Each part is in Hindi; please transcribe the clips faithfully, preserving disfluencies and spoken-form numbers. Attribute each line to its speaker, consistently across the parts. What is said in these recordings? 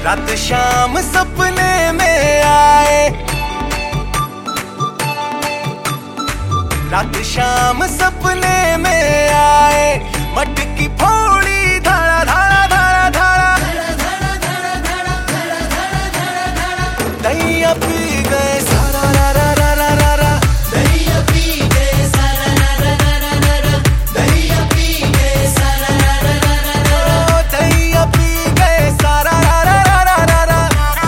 Speaker 1: रात शाम सपने में आए, रात शाम सपने में आए, मटकी फोड़ी धाड़ा धाड़ा धाड़ा धाड़ा, दैया पी गए सारा रा रा रा रा रा रा, दैया पी गए सारा रा रा रा रा रा, दैया पी गए सारा रा रा रा रा रा, दैया पी गए सारा रा रा रा रा रा,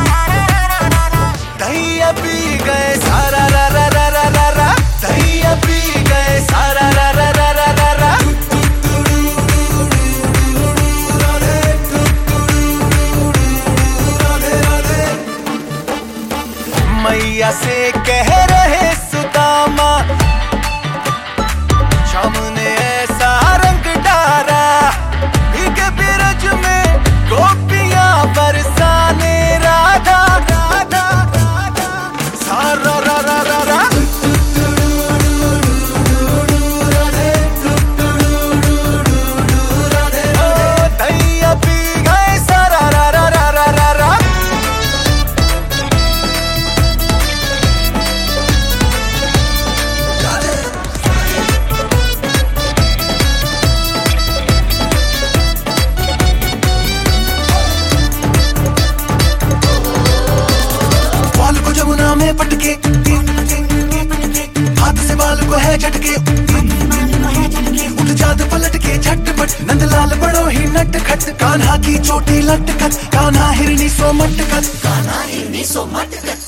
Speaker 1: दैया पी गए सारा रा रा रा रा रा, दैया पी गए सारा रा रा रा रा रा। मैया से कह रहे सुदामा, शाम ने ऐसा रंग डाला, भीगे बिरज में गोपियां बरसाने राधा राधा राधा, सारा रा रा रा रा, दैया पी गए सारा रा रा रा रा रा रा। जमुना में पटके, हाथ से बाल को है झटके, उठ जाद पलट के झटपट, नंदलाल बड़ो ही नटखट, कान्हा की चोटी लटकत, कान्हा हिरनी सो मटकत, कान्हा हिरनी सो मटकत।